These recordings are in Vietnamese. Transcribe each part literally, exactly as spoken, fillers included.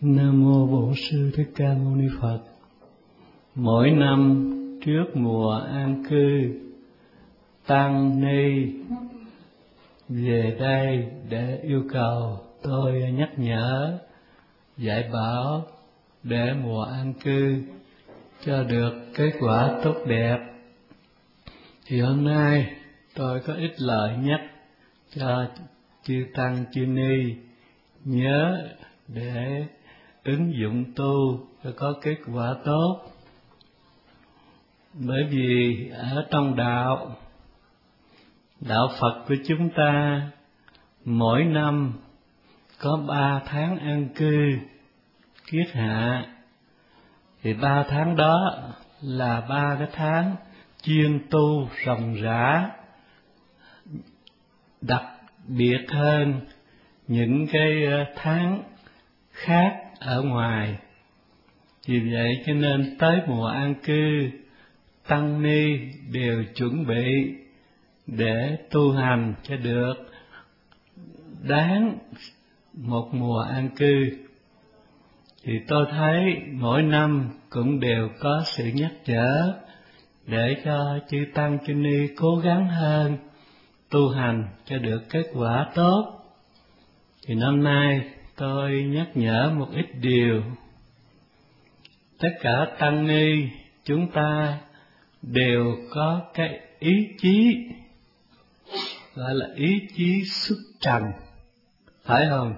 Nam mô Bổn Sư Thích Ca Mâu Ni Phật. Mỗi năm trước mùa an cư, tăng ni về đây để yêu cầu tôi nhắc nhở, dạy bảo để mùa an cư cho được kết quả tốt đẹp. Thì hôm nay tôi có ít lời nhắc cho chư tăng chư ni nhớ để ứng dụng tu cho có kết quả tốt. Bởi vì ở trong đạo đạo Phật của chúng ta, mỗi năm có ba tháng an cư kiết hạ, thì ba tháng đó là ba cái tháng chuyên tu ròng rã, đặc biệt hơn những cái tháng khác ở ngoài. Vì vậy cho nên tới mùa an cư, tăng ni đều chuẩn bị để tu hành cho được đáng một mùa an cư. Thì tôi thấy mỗi năm cũng đều có sự nhắc nhở để cho chư tăng chư ni cố gắng hơn, tu hành cho được kết quả tốt. Thì năm nay tôi nhắc nhở một ít điều. Tất cả tăng ni chúng ta đều có cái ý chí, gọi là ý chí xuất trần, phải không?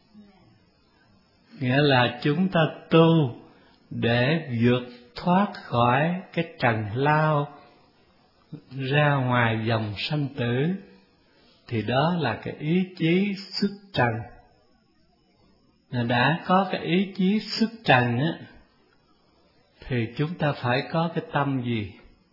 Nghĩa là chúng ta tu để vượt thoát khỏi cái trần lao ra ngoài dòng sanh tử, thì đó là cái ý chí xuất trần. Mà đã có cái ý chí xuất trần á, thì chúng ta phải có cái tâm gì?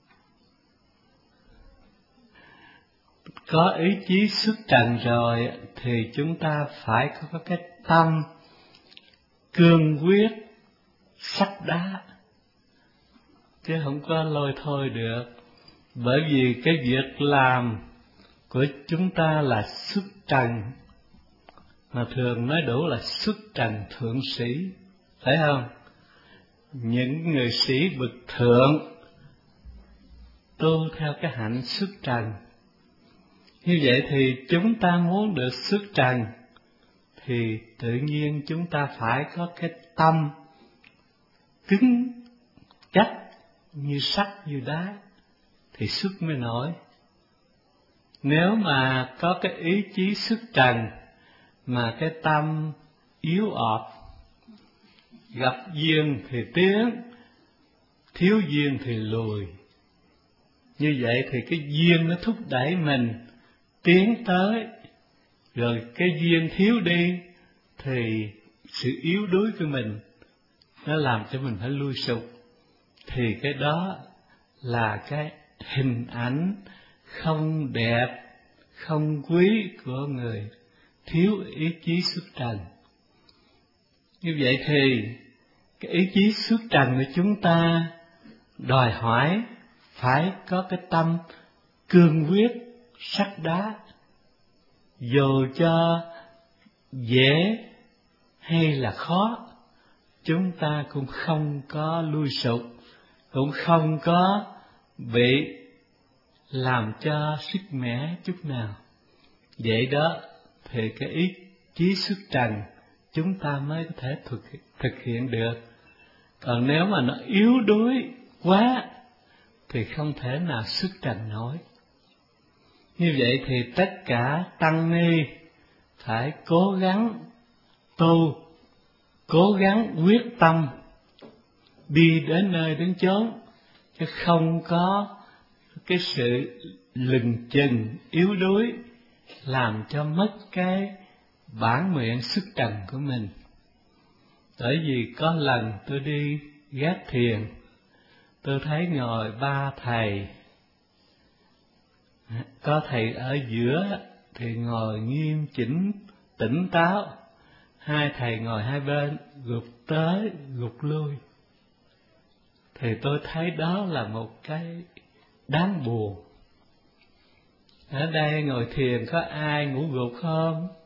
Có ý chí xuất trần rồi thì chúng ta phải có cái tâm cương quyết sắt đá, chứ không có lôi thôi được. Bởi vì cái việc làm của chúng ta là xuất trần, mà thường nói đủ là xuất trần thượng sĩ, phải không? Những người sĩ bậc thượng tu theo cái hạnh xuất trần. Như vậy thì chúng ta muốn được xuất trần thì tự nhiên chúng ta phải có cái tâm cứng chắc như sắt như đá thì xuất mới nổi. Nếu mà có cái ý chí xuất trần mà cái tâm yếu ọt, gặp duyên thì tiến, thiếu duyên thì lùi, như vậy thì cái duyên nó thúc đẩy mình tiến tới, rồi cái duyên thiếu đi thì sự yếu đuối của mình nó làm cho mình phải lui sụp. Thì cái đó là cái hình ảnh không đẹp, không quý của người thiếu ý chí xuất trần. Như vậy thì cái ý chí xuất trần của chúng ta đòi hỏi phải có cái tâm cương quyết sắt đá. Dù cho dễ hay là khó, chúng ta cũng không có lui sụp, cũng không có bị làm cho sức mẻ chút nào. Vậy đó thì cái ý chí xuất trần chúng ta mới có thể thực, thực hiện được. Còn nếu mà nó yếu đuối quá thì không thể nào xuất trần nổi. Như vậy thì tất cả tăng ni phải cố gắng tu, cố gắng quyết tâm đi đến nơi đến chốn, chứ không có cái sự lừng chừng yếu đuối làm cho mất cái bản nguyện xuất trần của mình. Bởi vì có lần tôi đi gác thiền, tôi thấy ngồi ba thầy, có thầy ở giữa thì ngồi nghiêm chỉnh tỉnh táo, hai thầy ngồi hai bên gục tới gục lui. Thì tôi thấy đó là một cái đáng buồn. Ở đây ngồi thiền có ai ngủ gục không?